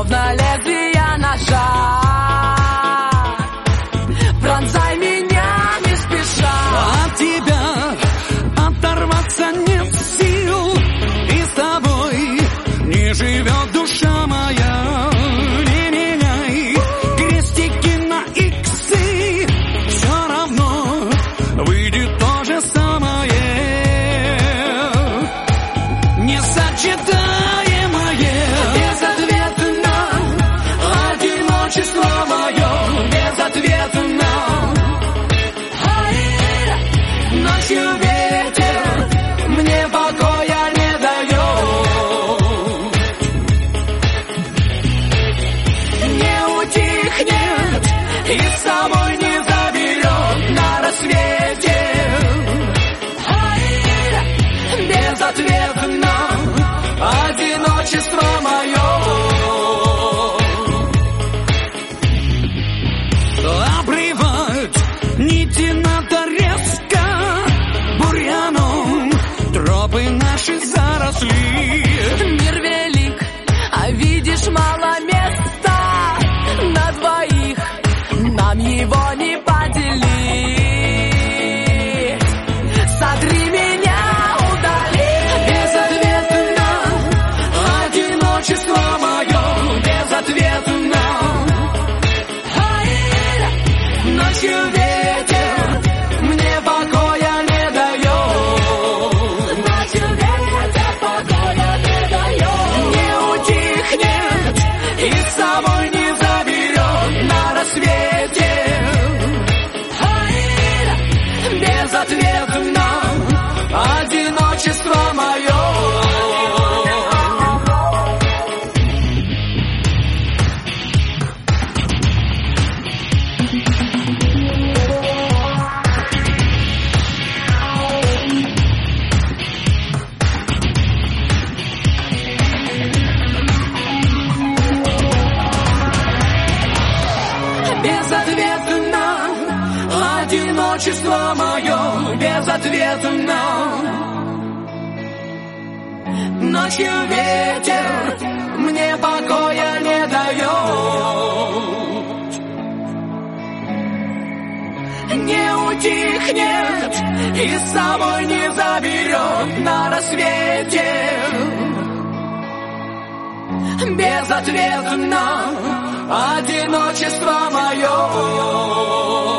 словно лезвие ножа. Пронзай меня не спеша. От тебя оторваться нет сил, и с тобой не живет душа моя. Не меняй крестики на иксы, все равно выйдет то же самое. Несочетаемое, безответно, одиночество мое, безответно. Ночью ветер мне покоя не дает, не утихнет и с собой не заберет на рассвете. Безответно одиночество мое. Обрывать нити надо резко, бурьяном тропы наши заросли. Мир велик, а видишь, мало места на двоих, нам его не поделить. Сотри меня, удали, безответно, одиночество мое, безответно. Ночью ветер мне покоя не дает, ночью ветер покоя не дает. Не утихнет и с собой не заберет на рассвете. Безответно одиночество мое. Безответно одиночество мое, безответно. Ночью ветер мне покоя не дает, не утихнет и с собой не заберет на рассвете. Безответно одиночество мое.